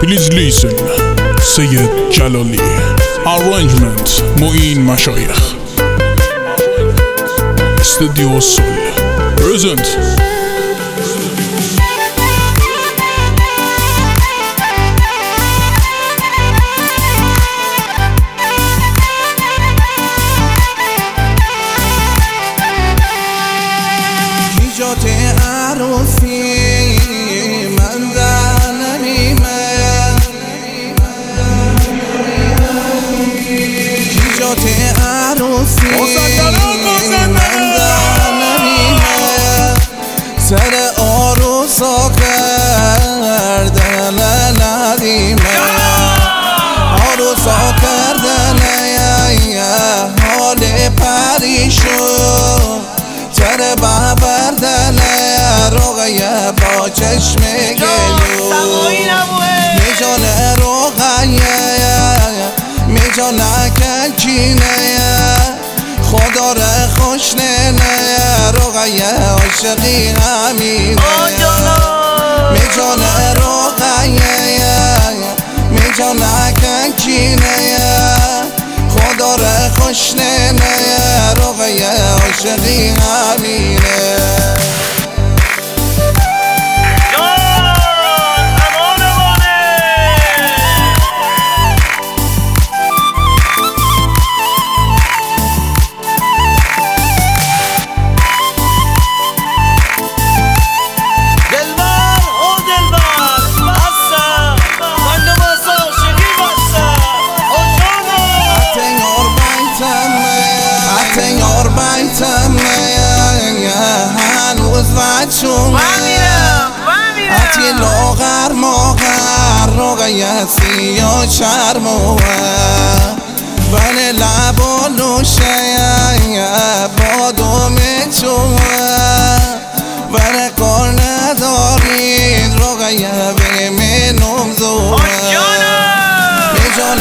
Please listen. Sayyid Jalali. Arrangement Mu'in Mashayikh. Studio Soul. Present. جات عروسی من در نمیمد جات عروسی من در نمیمد سر عروسا کردن ندیمه عروسا کردن حال پریشون تر بردن رقیه با چشم گلو میجان رقیه میجان کلچینه خدا را خوش ننه رقیه عاشقی همینه میجان رقیه میجان کلچینه خدا را خوش ننه رقیه عاشقی همینه هنوز بچونه حتی لاغر ماغر رقیه سیاه چرموه بن لب و لوشه بادوم چوه بن کار ندارید رقیه به منم زوه میجان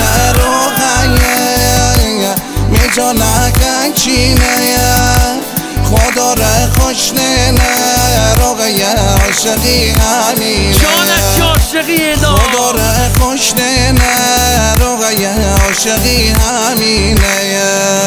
رقیه میجان کلچینه خدا را خوش ننه رقیه عاشقی همینه خدا را خوش ننه رقیه عاشقی همینه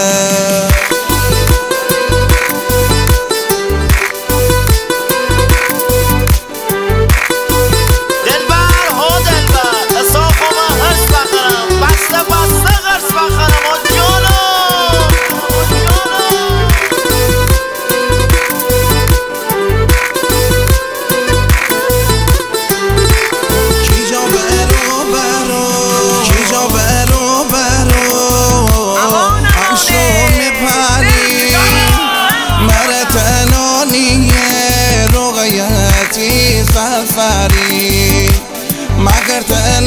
مگر ته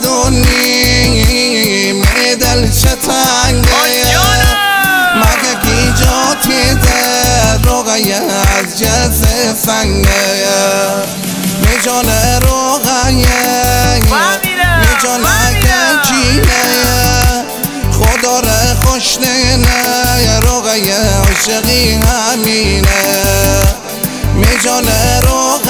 ندونی میدل چتنگه مگر کی جاتی در رقیه از جز سنگه میجان رقیه میجان کلچینه خدا را خوش ننه رقیه عاشقی همینه میجان رقیه